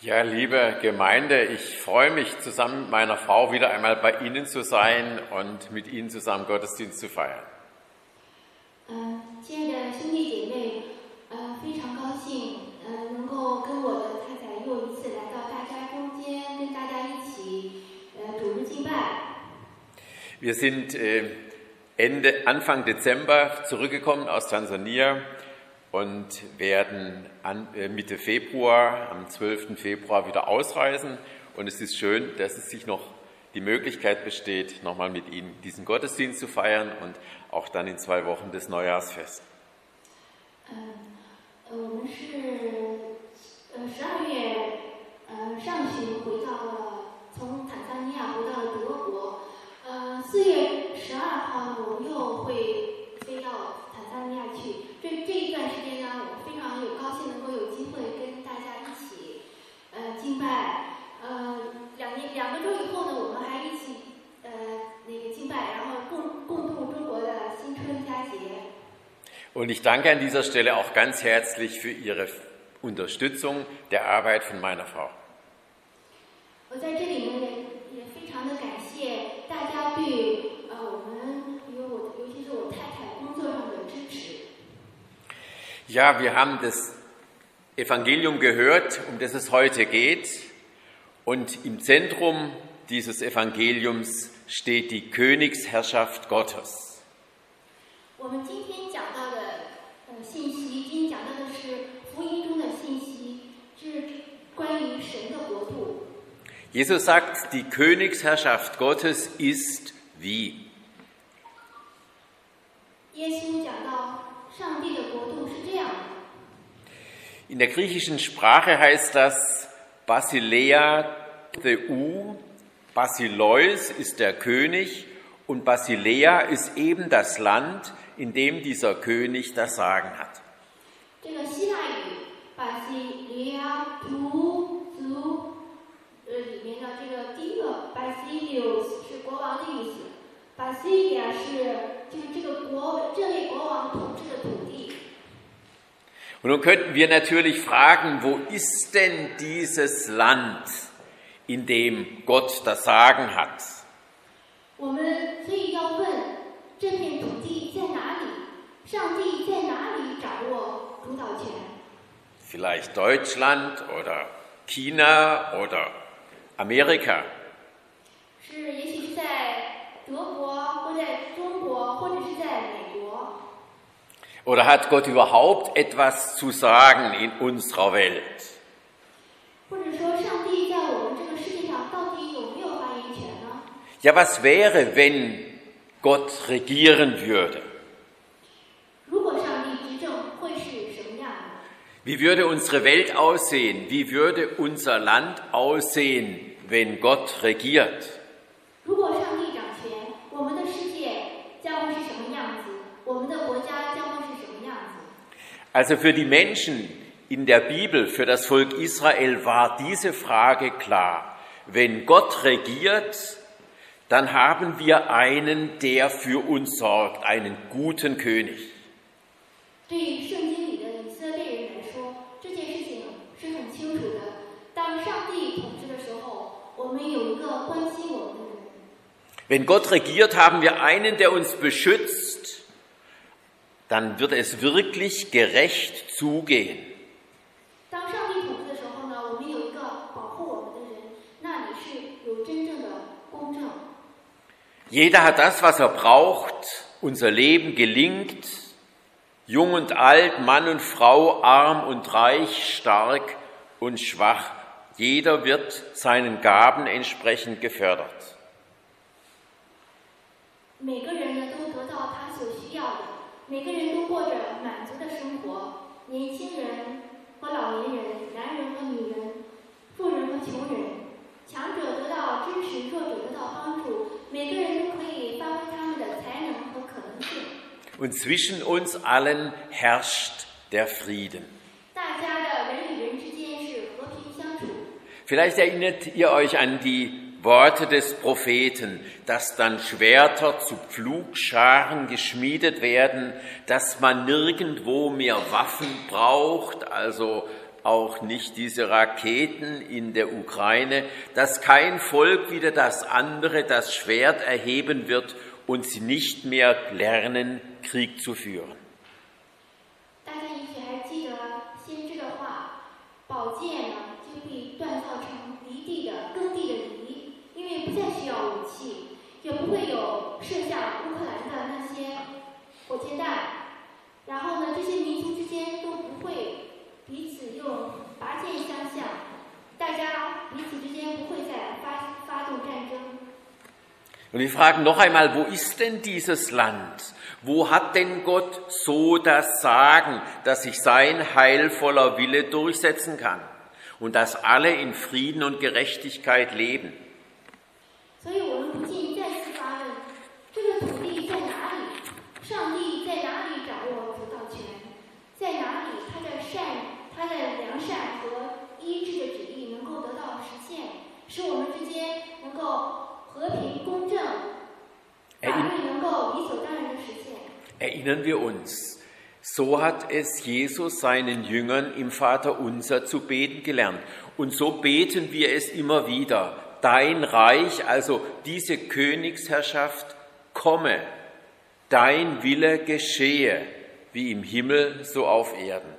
Ja, liebe Gemeinde, ich freue mich, zusammen mit meiner Frau wieder einmal bei Ihnen zu sein und mit Ihnen zusammen Gottesdienst zu feiern. 亲爱的兄弟姐妹，非常高兴，能够跟我的太太又一次来到大家中间，跟大家一起主日敬拜。 Wir sind Anfang Dezember zurückgekommen aus Tansania und werden Mitte Februar, am 12. Februar wieder ausreisen. Und es ist schön, dass es sich noch die Möglichkeit besteht, nochmal mit Ihnen diesen Gottesdienst zu feiern und auch dann in 2 Wochen das Neujahrsfest. 我们是12月上旬回到了，从坦桑尼亚回到了德国。4月12号呢，我们又会飞到坦桑尼亚去。这一段时间呢，我非常高兴能够有机会跟大家一起敬拜。2个周以后呢，我们还一起敬拜，然后共度中国的新春佳节。 Und ich danke an dieser Stelle auch ganz herzlich für Ihre Unterstützung der Arbeit von meiner Frau. 我在这里呢也非常的感谢大家对我们尤其是我太太工作上的支持。 Ja, wir haben das Evangelium gehört, um das es heute geht. Und im Zentrum dieses Evangeliums steht die Königsherrschaft Gottes. 我们今天讲到的信息，今天讲到的是福音中的信息，是关于神的国度。 Jesus sagt, die Königsherrschaft Gottes ist wie? 耶稣讲到上帝的国度是这样的。 In der griechischen Sprache heißt das Basileia Theou. Basileus ist der König und Basileia ist eben das Land, in dem dieser König das Sagen hat. 这个希腊语 Basileia Theou 里面的这个第一个 Basileus 是国王的意思 ，Basileia 就是这类国王统治的土地。 Und nun könnten wir natürlich fragen, wo ist denn dieses Land, in dem Gott das Sagen hat? 我们所以要问，这片土地在哪里？上帝在哪里掌握主导权？ Vielleicht Deutschland oder China oder Amerika. 也许是在德国，或在中国，或者是在美国。 Oder hat Gott überhaupt etwas zu sagen in unserer Welt? 或者说，上帝在我们这个世界上到底有没有发言权呢？ Ja, was wäre, wenn Gott regieren würde? 如果上帝执政，会是什么样的？ Wie würde unsere Welt aussehen? Wie würde unser Land aussehen, wenn Gott regiert? 如果上帝掌权，我们的世界将会是什么样子？我们的国家将会是什么样子？ Also für die Menschen in der Bibel, für das Volk Israel war diese Frage klar. Wenn Gott regiert, dann haben wir einen, der für uns sorgt, einen guten König. 对于圣经里的以色列人来说，这件事情是很清楚的。当上帝统治的时候，我们有一个关心我们的人。 Wenn Gott regiert, haben wir einen, der uns beschützt, dann wird es wirklich gerecht zugehen. 当上帝统治的时候呢，我们有一个保护我们的人，那里是有真正的公正。 Jeder hat das, was er braucht. Unser Leben gelingt. Jung und alt, Mann und Frau, arm und reich, stark und schwach. Jeder wird seinen Gaben entsprechend gefördert. 每个人呢都得到他所需要的，每个人都过着满足的生活。年轻人和老年人，男人和女人，富人和穷人，强者得到支持，弱者得到帮助。每个人都可以发挥他们的才能和可能性。 Und zwischen uns allen herrscht der Frieden. 大家的人与人之间是和平相处。 Vielleicht erinnert ihr euch an die Worte des Propheten, dass dann Schwerter zu Pflugscharen geschmiedet werden, dass man nirgendwo mehr Waffen braucht, also auch nicht diese Raketen in der Ukraine, dass kein Volk wieder das andere das Schwert erheben wird und sie nicht mehr lernen, Krieg zu führen. 大家也许还记得先知的话，宝剑呢就被锻造成犁地的耕地的犁，因为不再需要武器，也不会有射向乌克兰的那些火箭弹。然后呢，这些民族之间都不会彼此用拔剑相向，大家彼此之间不会再发动战争。 Und wir fragen noch einmal, wo ist denn dieses Land? Wo hat denn Gott so das Sagen, dass sich sein heilvoller Wille durchsetzen kann und dass alle in Frieden und Gerechtigkeit leben? 所以我们不禁再次发问：这个土地在哪里？上帝在哪里掌握主导权？在哪里他的良善和医治的旨意能够得到实现，使我们之间能够 和平公正，法律能够理所当然的实现。 Erinnern wir uns, so hat es Jesus seinen Jüngern im Vaterunser zu beten gelernt. Und so beten wir es immer wieder. Dein Reich, also diese Königsherrschaft, komme. Dein Wille geschehe, wie im Himmel, so auf Erden.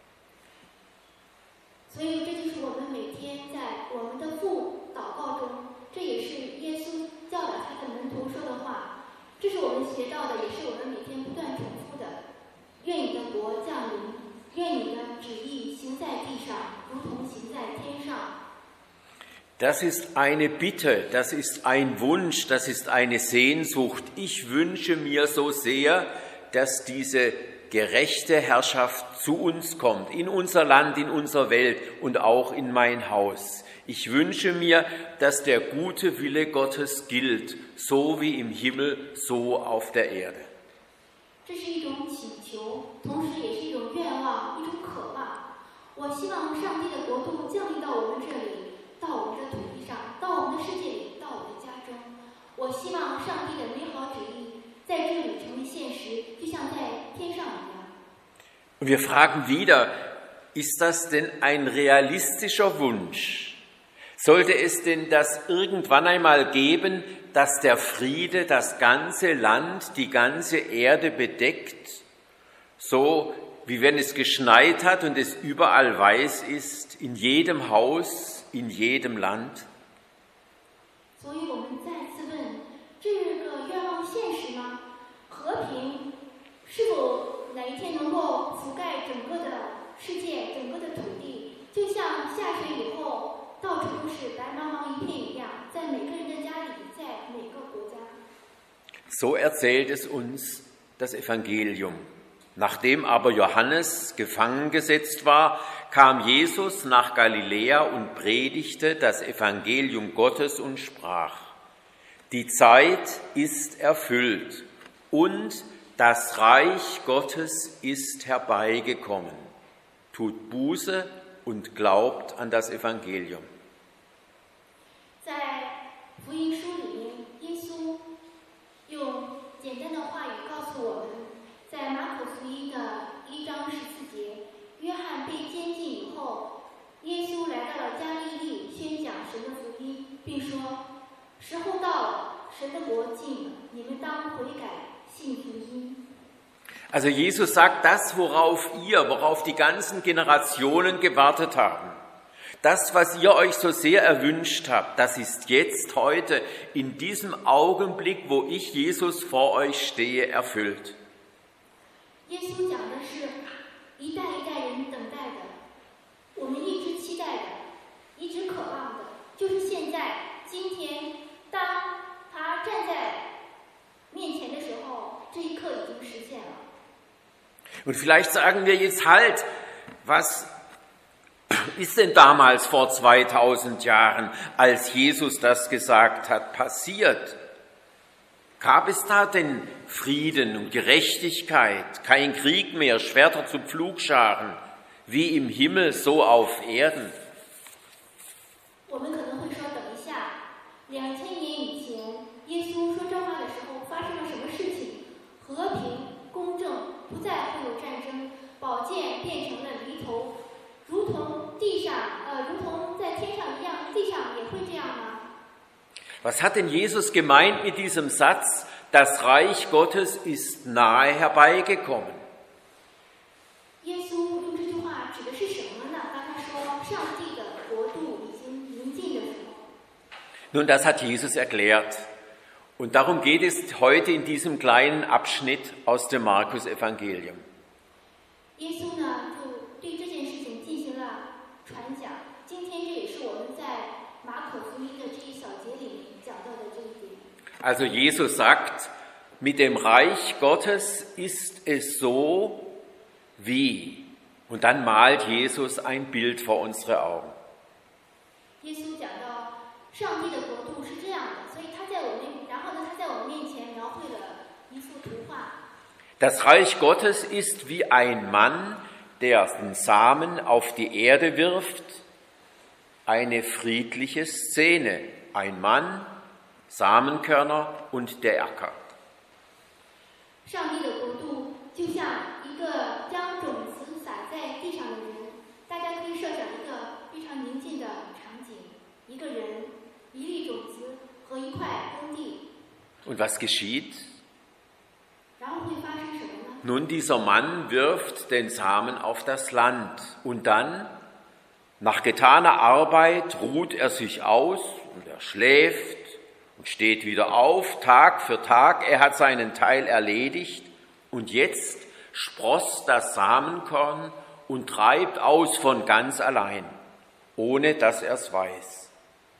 所以这就是我们每天在我们的父祷告中，这也是耶稣教导他的门徒说的话，这是我们学到的，也是我们每天不断重复的。愿你的国降临，愿你的旨意行在地上，如同行在天上。 Das ist eine Bitte, das ist ein Wunsch, das ist eine Sehnsucht. Ich wünsche mir so sehr, dass diese gerechte Herrschaft zu uns kommt, in unser Land, in unsere Welt und auch in mein Haus. Ich wünsche mir, dass der gute Wille Gottes gilt, so wie im Himmel, so auf der Erde. 这是一种祈求，同时也是一种愿望，一种渴望。我希望上帝的国度降临到我们这里，到我们的土地上，到我们的世界里，到我的家中。我希望上帝的美好旨意在这里成为现实，就像在天上一样。 Und wir fragen wieder, ist das denn ein realistischer Wunsch? Sollte es denn das irgendwann einmal geben, dass der Friede das ganze Land, die ganze Erde bedeckt, so wie wenn es geschneit hat und es überall weiß ist, in jedem Haus, in jedem Land? 所以我们再次问：这个愿望现实吗？和平是否哪一天能够覆盖整个的世界、整个的土地，就像下雪以后？ 到处都是白茫茫一片一样，在每个人的家里，在每个国家。 So erzählt es uns das Evangelium. Nachdem aber Johannes gefangen gesetzt war, kam Jesus nach Galiläa und predigte das Evangelium Gottes und sprach: Die Zeit ist erfüllt und das Reich Gottes ist herbeigekommen. Tut Buße und glaubt an das Evangelium. 在福音书里面，耶稣用简单的话语告诉我们，在马可福音的1章14节，约翰被监禁以后，耶稣来到了加利利，宣讲神的福音，并说：“时候到了，神的国近了，你们当悔改，信福音。” Also Jesus sagt, das, worauf die ganzen Generationen gewartet haben, das, was ihr euch so sehr erwünscht habt, das ist jetzt, heute, in diesem Augenblick, wo ich, Jesus, vor euch stehe, erfüllt. 耶稣讲的是一代一代人等待的，我们一直期待的，一直渴望的，就是现在，今天，当他站在面前的时候，这一刻已经实现了。 Und vielleicht sagen wir jetzt halt, was ist denn damals vor 2000 Jahren, als Jesus das gesagt hat, passiert? Gab es da denn Frieden und Gerechtigkeit, kein Krieg mehr, Schwerter zu Pflugscharen, wie im Himmel, so auf Erden? 我们可能会说，等一下，2000年以前，耶稣说这话的时候发生了什么事情？和平、公正，不再会有战争，宝剑变成了犁头，如同 Was hat denn Jesus gemeint mit diesem Satz, das Reich Gottes ist nahe herbeigekommen? 耶稣用这句话指的是什么呢？当他说上帝的国度已经临近的时候。 Nun, das hat Jesus erklärt. Und darum geht es heute in diesem kleinen Abschnitt aus dem Markus-Evangelium. 耶稣呢，就对这件事情进行了传讲。今天这也是我们在马可福音的这一小节里面讲到的这一点。 Also Jesus sagt, mit dem Reich Gottes ist es so wie. Und dann malt Jesus ein Bild vor unsere Augen. 耶稣讲到上帝的国度是这样的，所以他在我们面前描绘了一幅图画。 Das Reich Gottes ist wie ein Mann, der den Samen auf die Erde wirft. Eine friedliche Szene. Ein Mann, Samenkörner und der Acker. 上帝的国度就像一个将种子撒在地上的人，大家可以设想一个非常宁静的场景：一个人、一粒种子和一块耕地。 Und was geschieht? 然后会发生什么呢？ Nun, dieser Mann wirft den Samen auf das Land und dann, nach getaner Arbeit, ruht er sich aus und er schläft und steht wieder auf, Tag für Tag. Er hat seinen Teil erledigt und jetzt sproßt das Samenkorn und treibt aus von ganz allein, ohne dass er es weiß.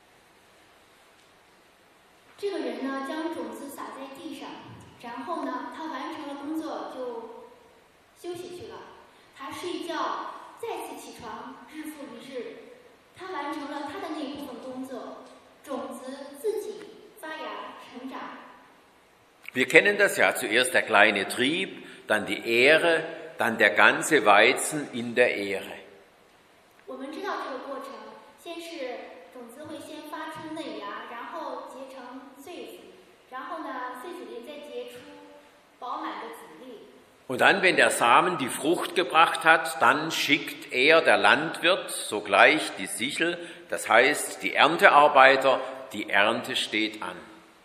这个人呢，将种子撒在地上，然后呢，他完成了工作就休息去了。他睡觉，再次起床，日复一日。他完成了他的那一部分工作，种子自己发芽成长。 Wir kennen das ja, zuerst der kleine Trieb, dann die Ähre, dann der ganze Weizen in der Ähre. 我们知道这个过程，先是种子会先发出嫩芽，然后结成穗子，然后呢，穗子里再结出饱满的籽粒。 Und dann, wenn der Samen die Frucht gebracht hat, dann schickt er, der Landwirt, sogleich die Sichel, das heißt die Erntearbeiter, die Ernte steht an.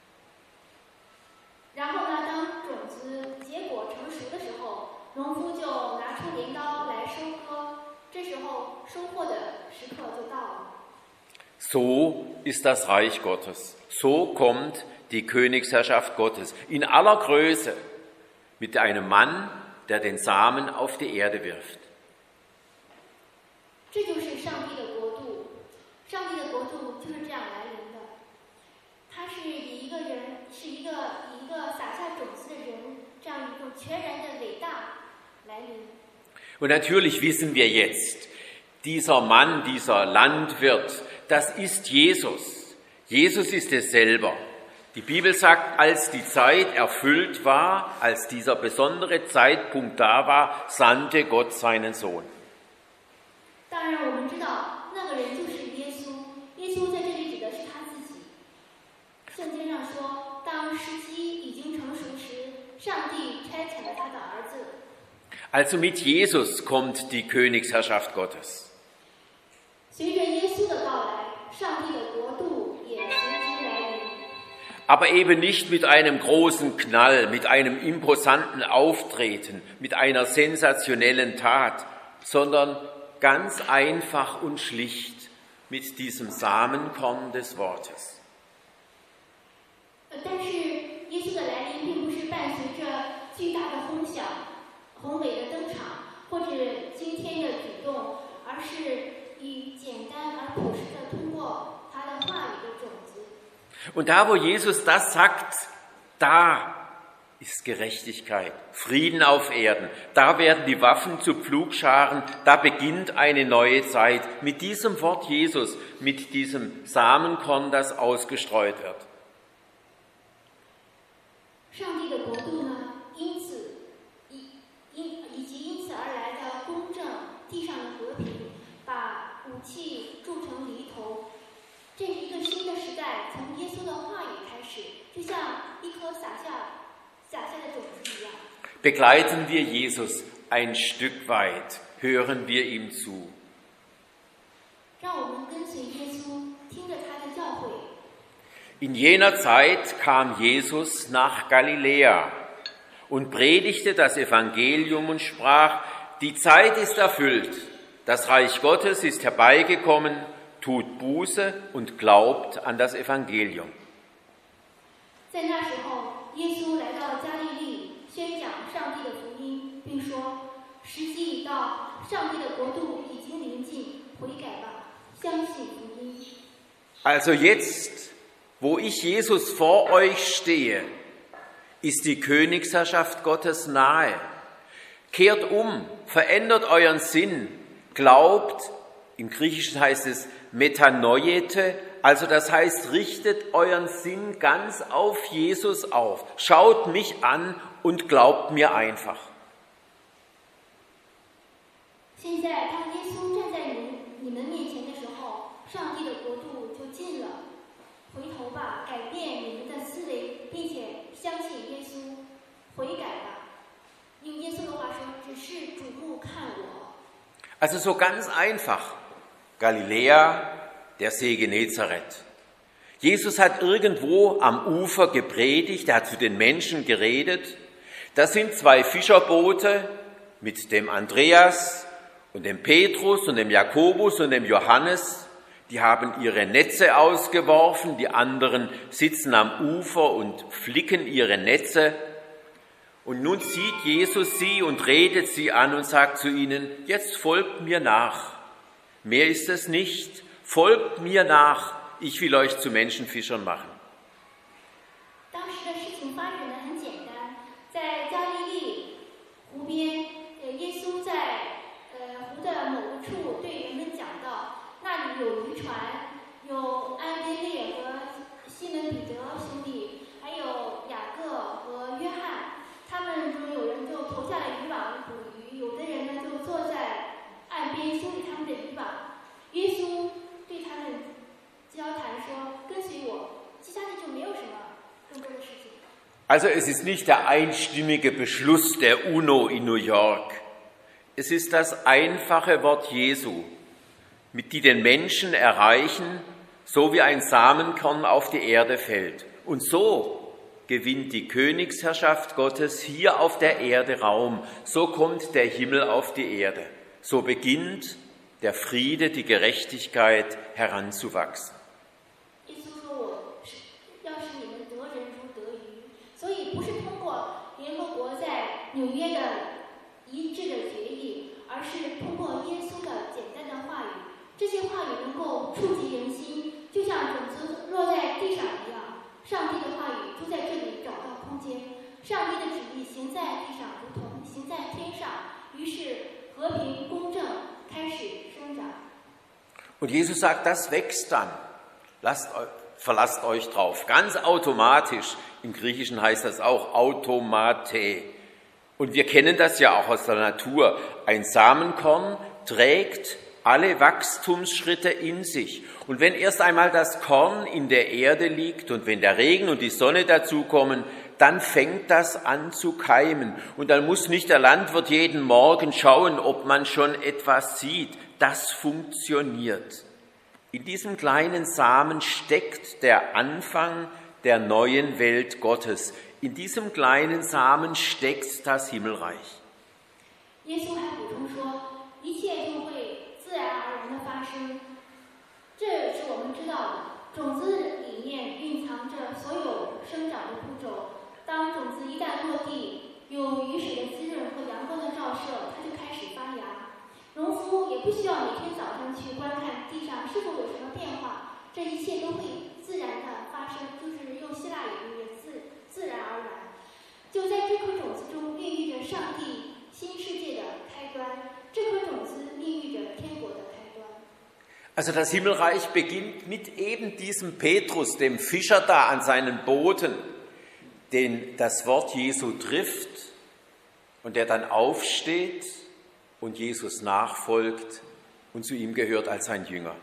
然后呢，当种子结果成熟的时候，农夫就拿出镰刀来收割，这时候收获的时刻就到了。 So ist das Reich Gottes. So kommt die Königsherrschaft Gottes in aller Größe mit einem Mann, der den Samen auf die Erde wirft. 这就是上帝的国度，上帝的国度就是这样来临的。它是以一个人，以一个撒下种子的人，这样一种全然的伟大来临。 Und natürlich wissen wir jetzt, dieser Mann, dieser Landwirt, das ist Jesus. Jesus ist es selber. Die Bibel sagt, als die Zeit erfüllt war, als dieser besondere Zeitpunkt da war, sandte Gott seinen Sohn. 当然，我们知道那个人就是耶稣。耶稣在这里指的是他自己。圣经上说，当时机已经成熟时，上帝差遣了他的儿子。 Also mit Jesus kommt die Königsherrschaft Gottes. 随着耶稣的到来，上帝的国度也随之来临。 Aber eben nicht mit einem großen Knall, mit einem imposanten Auftreten, mit einer sensationellen Tat, sondern ganz einfach und schlicht mit diesem Samenkorn des Wortes. 但是耶稣的来临并不是伴随着巨大的轰响、宏伟的登场或者惊天的举动，而是以简单而朴实的通过他的话语的种子。 Und da, wo Jesus das sagt, da ist Gerechtigkeit, Frieden auf Erden. Da werden die Waffen zu Pflugscharen, da beginnt eine neue Zeit. Mit diesem Wort Jesus, mit diesem Samenkorn, das ausgestreut wird. 上帝的国度呢，因此而来的公正，地上的和平，把武器铸成犁头。这是一个新的时代，从耶稣的话语开始，就像一颗撒下的种子一样。 Begleiten wir Jesus ein Stück weit, hören wir ihm zu. 让我们跟随耶稣，听着他的教诲。 In jener Zeit kam Jesus nach Galiläa und predigte das Evangelium und sprach: Die Zeit ist erfüllt, das Reich Gottes ist herbeigekommen, tut Buße und glaubt an das Evangelium. 在那时候，耶稣来到加利利，宣讲上帝的福音，并说：时机已到，上帝的国度已经临近，悔改吧，相信福音。 Also jetzt, wo ich Jesus vor euch stehe, ist die Königsherrschaft Gottes nahe. Kehrt um, verändert euren Sinn, glaubt, im Griechischen heißt es metanoiete, also das heißt, richtet euren Sinn ganz auf Jesus auf. Schaut mich an und glaubt mir einfach. 现在，当耶稣站在你们面前的时候，上帝的国度就近了。回头吧，改变你们的思维，并且相信耶稣，悔改吧。用耶稣的话说，只是瞩目看我。 Also so ganz einfach. Galiläa, der See Genezareth. Jesus hat irgendwo am Ufer gepredigt, er hat zu den Menschen geredet. Da sind zwei Fischerboote mit dem Andreas und dem Petrus und dem Jakobus und dem Johannes. Die haben ihre Netze ausgeworfen, die anderen sitzen am Ufer und flicken ihre Netze. Und nun sieht Jesus sie und redet sie an und sagt zu ihnen: Jetzt folgt mir nach. Mehr ist es nicht. Folgt mir nach. Ich will euch zu Menschenfischern machen. 当时的事情发展得很简单，在加利利湖边，耶稣在湖的某个处对人们讲道，那里有渔船，有安卑列和西门彼得兄弟，还有雅各和约翰。他们中有人就投下了渔网捕鱼，有的人呢就坐在岸边修理他们的渔网。耶稣对他们交谈说：“跟随我。”接下来就没有什么更多的事情。 Also es ist nicht der einstimmige Beschluss der UNO in New York. Es ist das einfache Wort Jesu, mit die den Menschen erreichen, so wie ein Samenkorn auf die Erde fällt. Und so gewinnt die Königsherrschaft Gottes hier auf der Erde Raum. So kommt der Himmel auf die Erde. So beginnt der Friede, die Gerechtigkeit heranzuwachsen. 耶稣说：“我要使你们得人如得鱼。”所以不是通过联合国在纽约的一致的决议，而是通过耶稣的简单的话语。这些话语能够触及人心，就像种子落在地上一样。上帝的话语就在这里找到空间。上帝的旨意行在地上，如同行在天上。于是和平公正开始生长。 Und Jesus sagt, das wächst dann. Verlasst euch drauf. Ganz automatisch. Im Griechischen heißt das auch automate. Und wir kennen das ja auch aus der Natur. Ein Samenkorn trägt alle Wachstumsschritte in sich. Und wenn erst einmal das Korn in der Erde liegt und wenn der Regen und die Sonne dazukommen, dann fängt das an zu keimen. Und dann muss nicht der Landwirt jeden Morgen schauen, ob man schon etwas sieht. Das funktioniert. In diesem kleinen Samen steckt der Anfang der neuen Welt Gottes. In diesem kleinen Samen steckt das Himmelreich. 耶稣还补充说：“一切就会自然而然的发生。”这是我们知道的。种子里面蕴藏着所有生长的步骤。当种子一旦落地，有雨水的滋润和阳光的照射，它就开始发芽。农夫也不需要每天早上去观看地上是否有什么变化，这一切都会自然的发生，就是用希腊语也自然而然。就在这颗种子中孕育着上帝新世界的开端，这颗种子孕育着天国的开端。 Also das Himmelreich beginnt mit eben diesem Petrus, dem Fischer da an seinen Booten, den das Wort Jesu trifft und der dann aufsteht und Jesus nachfolgt und zu ihm gehört als sein Jünger.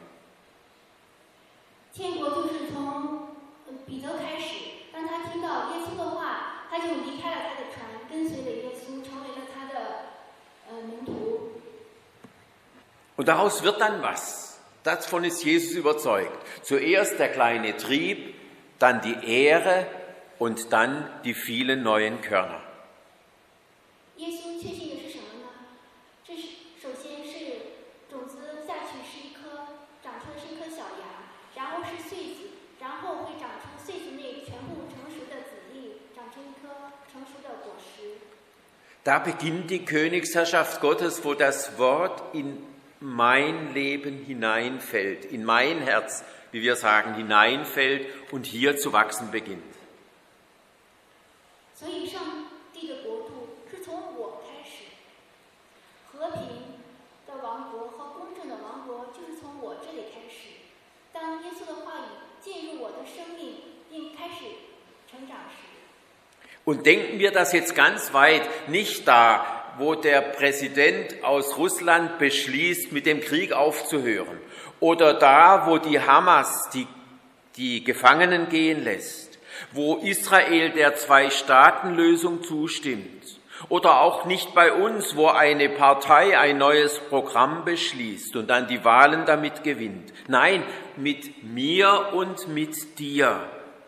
天国就是从彼得开始，当他听到耶稣的话，他就离开了他的船，跟随了耶稣，成为了他的门徒。 Und daraus wird dann was. Davon ist Jesus überzeugt. Zuerst der kleine Trieb, dann die Ehre und dann die vielen neuen Körner. 耶稣确信的是什么呢？这是首先是种子下去是一颗长出的是一颗小芽，然后是穗子，然后会长出穗子内全部成熟的籽粒，长成一颗成熟的果实。 Da beginnt die Königsherrschaft Gottes, wo das Wort in mein Leben hineinfällt, in mein Herz, wie wir sagen, hineinfällt und hier zu wachsen beginnt. 所以上帝的国度是从我开始，和平的王国和公正的王国就是从我这里开始。当耶稣的话语进入我的生命并开始成长时， Und denken wir das jetzt ganz weit, nicht da, wo der Präsident aus Russland beschließt, mit dem Krieg aufzuhören, oder da, wo die Hamas die Gefangenen gehen lässt, wo Israel der Zwei-Staaten-Lösung zustimmt, oder auch nicht bei uns, wo eine Partei ein neues Programm beschließt und dann die Wahlen damit gewinnt. Nein, mit mir und mit dir.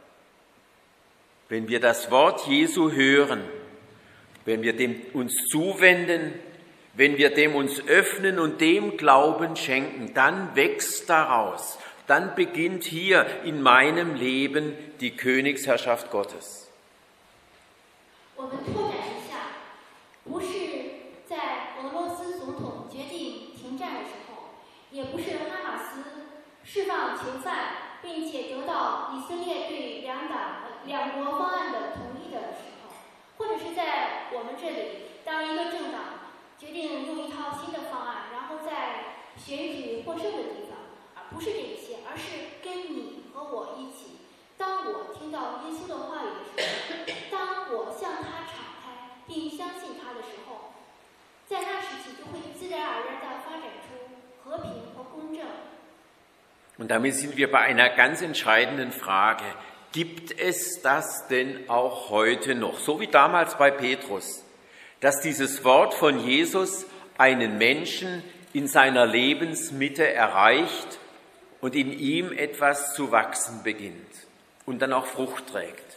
Wenn wir das Wort Jesu hören, wenn wir dem uns zuwenden, wenn wir dem uns öffnen und dem Glauben schenken, dann wächst daraus, dann beginnt hier in meinem Leben die Königsherrschaft Gottes. 我们拓展一下，不是在俄罗斯总统决定停战的时候，也不是哈马斯释放囚犯，并且得到以色列对两国方案的同意的时候，或者是在我们这里，当一个政党决定用一套新的方案，然后在选举获胜的地方，而不是这些，而是跟你和我一起。当我听到耶稣的话语的时候，当我向他敞开并相信他的时候，在那时起就会自然而然地发展出和平和公正。 Und damit sind wir bei einer ganz entscheidenden Frage. Gibt es das denn auch heute noch, so wie damals bei Petrus, dass dieses Wort von Jesus einen Menschen in seiner Lebensmitte erreicht und in ihm etwas zu wachsen beginnt und dann auch Frucht trägt?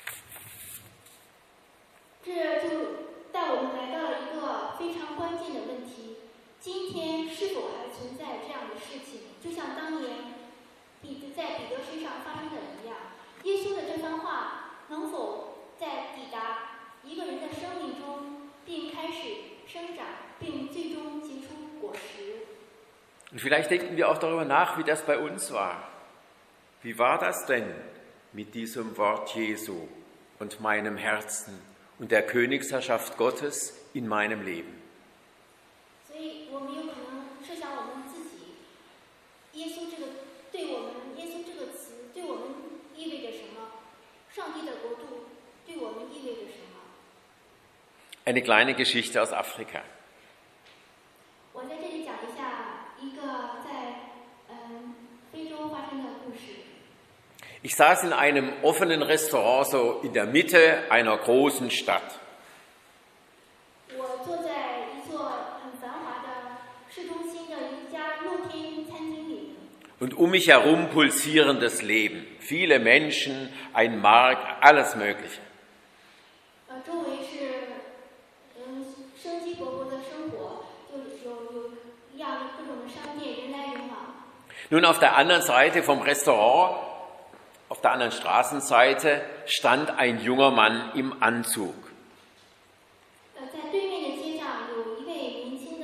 这就带我们来到了一个非常关键的问题：今天是否还存在这样的事情？就像当年在彼得身上发生的一样，耶稣的这番话能否在抵达一个人的生命中，并开始生长，并最终结出果实？ Und vielleicht denken wir auch darüber nach, wie das bei uns war. Wie war das denn mit diesem Wort Jesu und meinem Herzen und der Königsherrschaft Gottes in meinem Leben? 所以我们有可能设想我们自己，耶稣这个词对我们意味着什么？上帝的国度对我们意味着什么？ Eine kleine Geschichte aus Afrika. 我在这里讲一下一个在非洲发生的故事。 Ich saß in einem offenen Restaurant so in der Mitte einer großen Stadt. 我坐在一座很繁华的市中心的一家露天餐厅里面。 Und um mich herum pulsierendes Leben. Viele Menschen, ein Markt, alles Mögliche. 周围是生机勃勃的生活，就有一样的各种的商店，人来人往。 Nun, auf der anderen Seite vom Restaurant, auf der anderen Straßenseite, stand ein junger Mann im Anzug. 在对面的街上有一位年轻的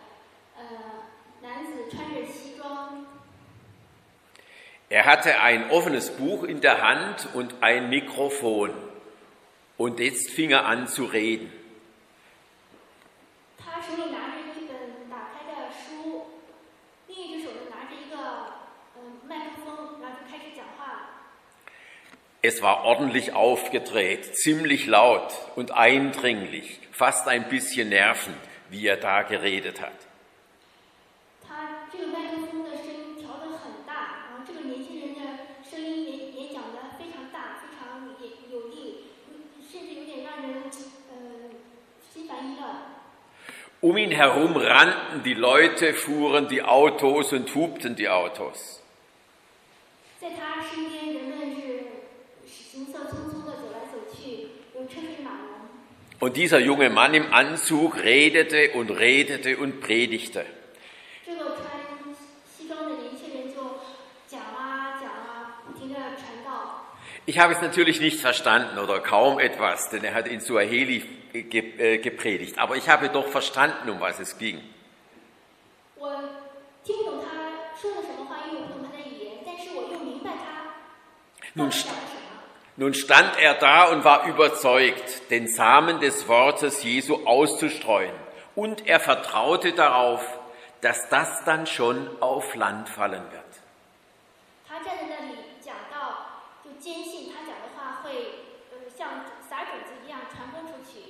男子穿着西装。 Er hatte ein offenes Buch in der Hand und ein Mikrofon. Und jetzt fing er an zu reden. 他手里拿着一本打开的书，另一只手拿着一个麦克风，然后就开始讲话了。 Es war ordentlich aufgedreht, ziemlich laut und eindringlich, fast ein bisschen nervend, wie er da geredet hat. 他这个麦克风的声音调得很大，然后这个年轻人的声音也讲得非常大，非常有力，甚至有点让人心烦意乱。 Um ihn herum rannten die Leute, fuhren die Autos und hupten die Autos. 在他身边，人们是 Und dieser junge Mann im Anzug redete und redete und predigte. 这个穿西装的年轻人就讲啊讲啊，不停地传道。 Ich habe es natürlich nicht verstanden oder kaum etwas, denn er hat in Suaheli gepredigt. Aber ich habe doch verstanden, um was es ging. 我听不懂他说的什么话，因为我不懂他的语言，但是我又明白他到底讲了什么。 Nun stand er da und war überzeugt, den Samen des Wortes Jesu auszustreuen. Und er vertraute darauf, dass das dann schon auf Land fallen wird. 他站在那里讲道，就坚信他讲的话会像撒种子一样传播出去。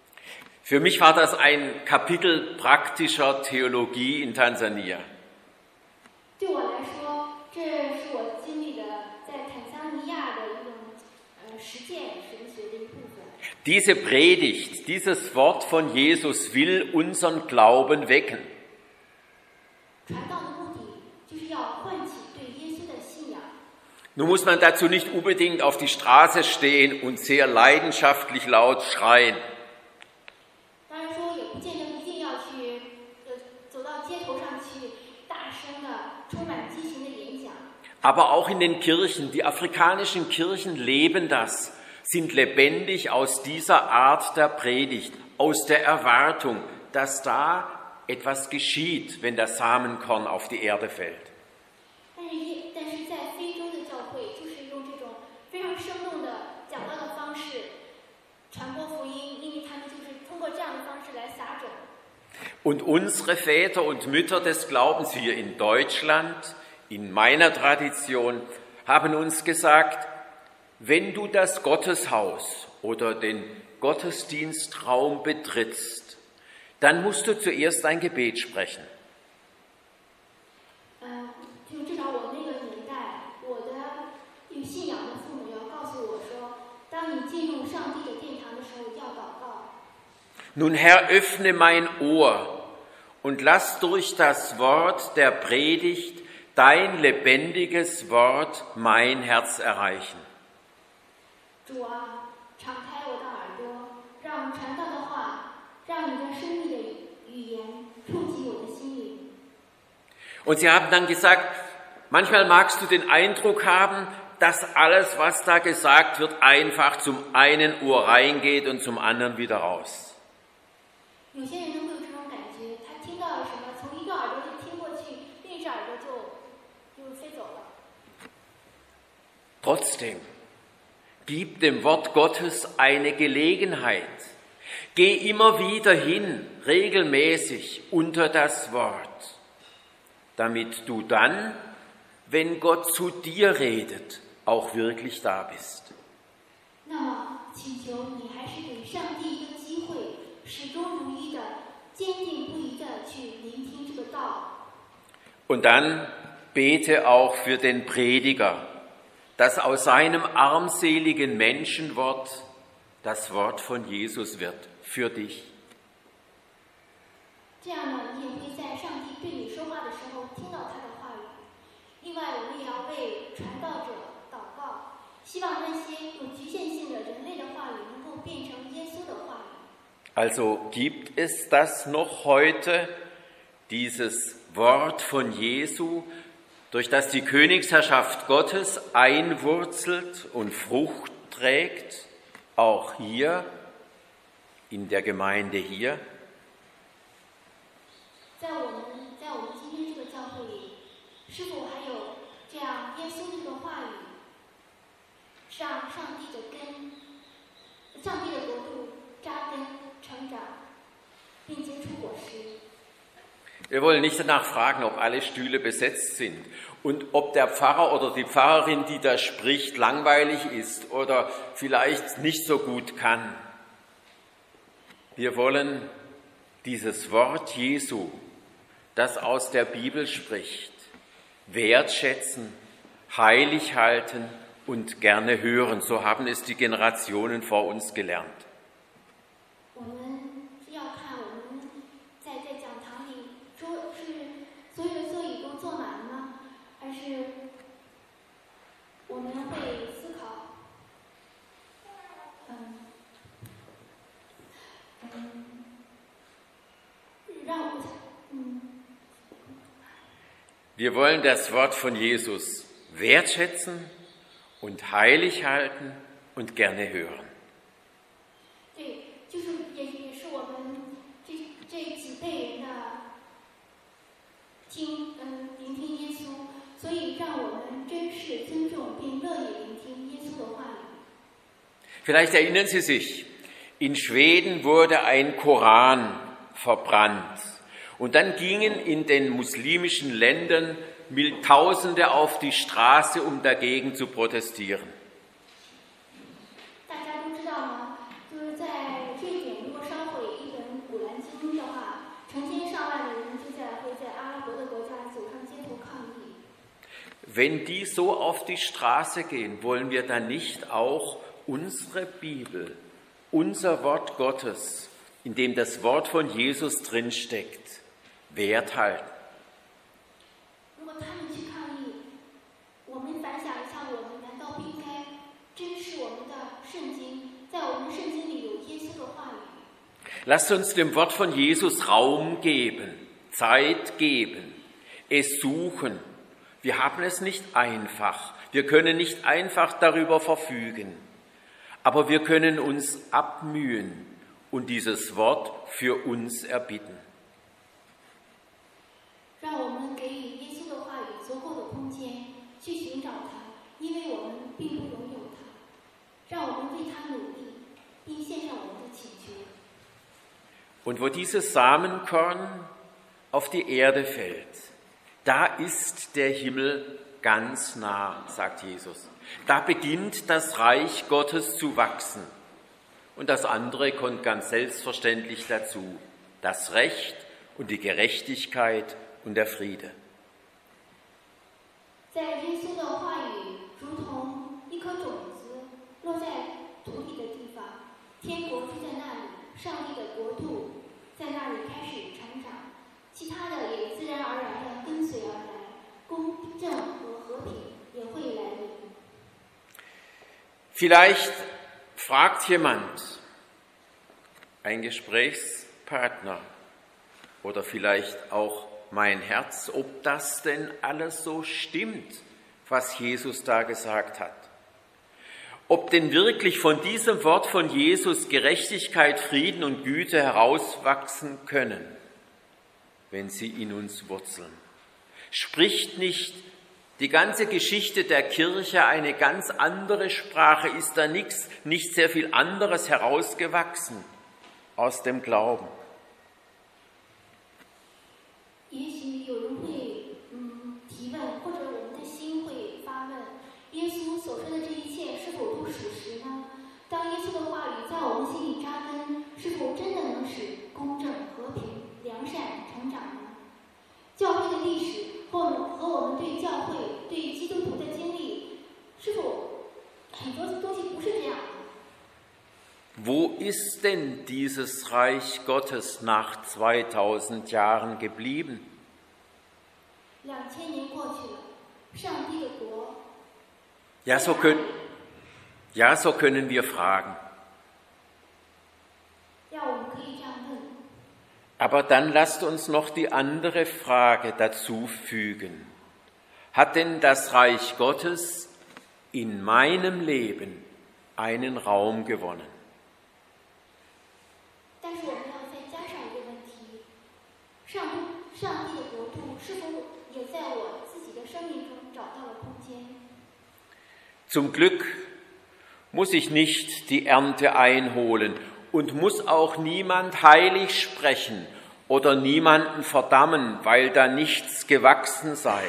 Für mich war das ein Kapitel praktischer Theologie in Tansania. 对我来说，这是我经历的在坦桑尼亚的一种实践神学的一部分。 Diese Predigt, dieses Wort von Jesus will unseren Glauben wecken. 传道的目的就是要唤起对耶稣的信仰。 Nun muss man dazu nicht unbedingt auf die Straße stehen und sehr leidenschaftlich laut schreien. 当然说，也不见得一定要去走到街头上去，大声的、充满激情的演讲。 Aber auch in den Kirchen, die afrikanischen Kirchen leben das, sind lebendig aus dieser Art der Predigt, aus der Erwartung, dass da etwas geschieht, wenn das Samenkorn auf die Erde fällt. 但是在非洲的教会，就是用这种非常生动的讲道的方式传播福音，因为他们就是通过这样的方式来撒种。 Und unsere Väter und Mütter des Glaubens hier in Deutschland, in meiner Tradition, haben uns gesagt, wenn du das Gotteshaus oder den Gottesdienstraum betrittst, dann musst du zuerst ein Gebet sprechen. 就至少我那个年代，我的有信仰的父母要告诉我说，当你进入上帝的殿堂的时候，要祷告。 Nun Herr, öffne mein Ohr und lass durch das Wort der Predigt dein lebendiges Wort mein Herz erreichen. 主啊，敞开我的耳朵，让传道的话，让你的生命的语言触及我的心灵。 Und sie haben dann gesagt, manchmal magst du den Eindruck haben, dass alles, was da gesagt wird, einfach zum einen Ohr reingeht und zum anderen wieder raus. 有些人会有这种感觉，他听到了什么，从一个耳朵就听过去，另一只耳朵就飞走了。 Trotzdem, gib dem Wort Gottes eine Gelegenheit. Geh immer wieder hin, regelmäßig unter das Wort, damit du dann, wenn Gott zu dir redet, auch wirklich da bist. 那么，请求你还是给上帝一个机会，始终如一的、坚定不移的去聆听这个道。 Und dann bete auch für den Prediger, dass aus seinem armseligen Menschenwort das Wort von Jesus wird, für dich. 这样呢，你也会在上帝对你说话的时候听到他的话语。另外，我们也要为传道者祷告，希望那些有局限性的人类的话语能够变成耶稣的话语。 Also gibt es das noch heute, dieses Wort von Jesu, durch das die Königsherrschaft Gottes einwurzelt und Frucht trägt, auch hier in der Gemeinde hier? 在我们今天这个教会里，是否还有这样耶稣这个话语，上帝的根，上帝的国度扎根成长，并结出果实？ Wir wollen nicht danach fragen, ob alle Stühle besetzt sind und ob der Pfarrer oder die Pfarrerin, die da spricht, langweilig ist oder vielleicht nicht so gut kann. Wir wollen dieses Wort Jesu, das aus der Bibel spricht, wertschätzen, heilig halten und gerne hören. So haben es die Generationen vor uns gelernt. 我们要看我们在讲堂里说是所有的座椅都坐满了吗？还是我们会思考， Wir wollen das Wort von Jesus wertschätzen und heilig halten und gerne hören. 对，也是我们这几辈人的聆听耶稣，所以让我们珍视、尊重并乐意聆听耶稣的话语。 Vielleicht erinnern Sie sich, in Schweden wurde ein Koran verbrannt und dann gingen in den muslimischen Ländern Tausende auf die Straße, um dagegen zu protestieren. 大家都知道吗？就是在瑞典，如果烧毁一本《古兰经》的话，成千上万的人会在阿拉伯的国家走上街头抗议。 Wenn die so auf die Straße gehen, wollen wir dann nicht auch unsere Bibel, unser Wort Gottes, in dem das Wort von Jesus drinsteckt, wert halten? 如果他们去抗议，我们反想一下，我们难道不应该珍视我们的圣经？在我们圣经里有耶稣的话语。 Lasst uns dem Wort von Jesus Raum geben, Zeit geben, es suchen. Wir haben es nicht einfach. Wir können nicht einfach darüber verfügen. Aber wir können uns abmühen und dieses Wort für uns erbitten. 让我们给予耶稣的话语足够的空间，去寻找它，因为我们并不拥有它。让我们为它努力，并献上我们的祈求。 Und wo dieses Samenkorn auf die Erde fällt, da ist der Himmel ganz nah, sagt Jesus. Da beginnt das Reich Gottes zu wachsen. Und das andere kommt ganz selbstverständlich dazu. Das Recht und die Gerechtigkeit und der Friede. 在耶稣的话语如同一颗种子落在土里的地方，天国就在那里，上帝的国度在那里开始成长，其他的也自然而然地跟随而来，公正和和平也会来临。 Vielleicht fragt jemand, ein Gesprächspartner oder vielleicht auch mein Herz, ob das denn alles so stimmt, was Jesus da gesagt hat. Ob denn wirklich von diesem Wort von Jesus Gerechtigkeit, Frieden und Güte herauswachsen können, wenn sie in uns wurzeln. Spricht nicht die ganze Geschichte der Kirche eine ganz andere Sprache? Ist da nicht sehr viel anderes herausgewachsen aus dem Glauben? 也许有人会提问，或者我们的心会发问：耶稣所说的这一切是否都属实呢？当耶稣的话语在我们心里扎根，是否真的能使公正、和平、良善成长呢？教会的历史和我们对教会、对基督徒的经历，是否很多东西不是这样的？ Wo ist denn dieses Reich Gottes nach 2000 Jahren geblieben? 2000年过去了，上帝的国。 Ja, so können wir fragen. 让我们可以这样问。 Aber dann lasst uns noch die andere Frage dazu fügen. Hat denn das Reich Gottes in meinem Leben einen Raum gewonnen? 但是我们要再加上一个问题：上帝的国度是否也在我自己的生命中找到了空间？ Zum Glück muss ich nicht die Ernte einholen und muss auch niemand heilig sprechen oder niemanden verdammen, weil da nichts gewachsen sei.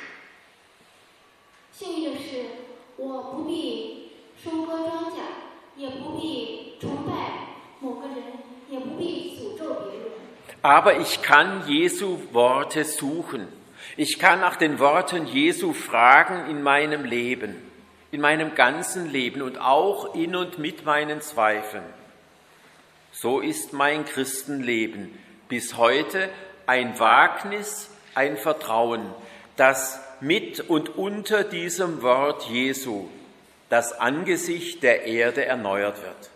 幸运的是，我不必收割庄稼，也不必崇拜某个人，也不必诅咒别人。 Aber ich kann Jesu Worte suchen. Ich kann nach den Worten Jesu fragen in meinem Leben, in meinem ganzen Leben und auch in und mit meinen Zweifeln. So ist mein Christenleben bis heute ein Wagnis, ein Vertrauen, das mit und unter diesem Wort Jesu das Angesicht der Erde erneuert wird.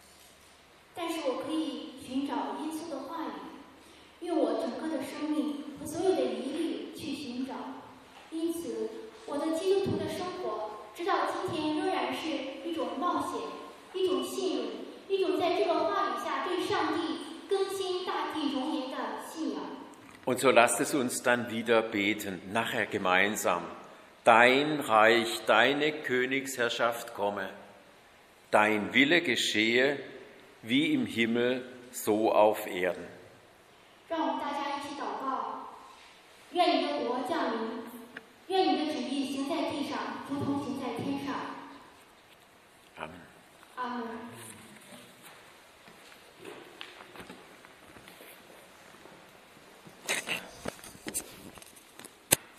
但是我可以寻找耶稣的话语，用我整个的生命和所有的疑虑去寻找。因此，我的基督徒的生活，直到今天仍然是一种冒险，一种信任，一种在这个话语下对上帝更新大地容颜的信仰。 Und so lasst es uns dann wieder beten, nachher gemeinsam. Dein Reich, deine Königsherrschaft komme. Dein Wille geschehe, wie im Himmel, so auf Erden. 让我们大家一起祷告，愿你的国降临，愿你的旨意行在地上，如同行在天上。 Amen. Amen.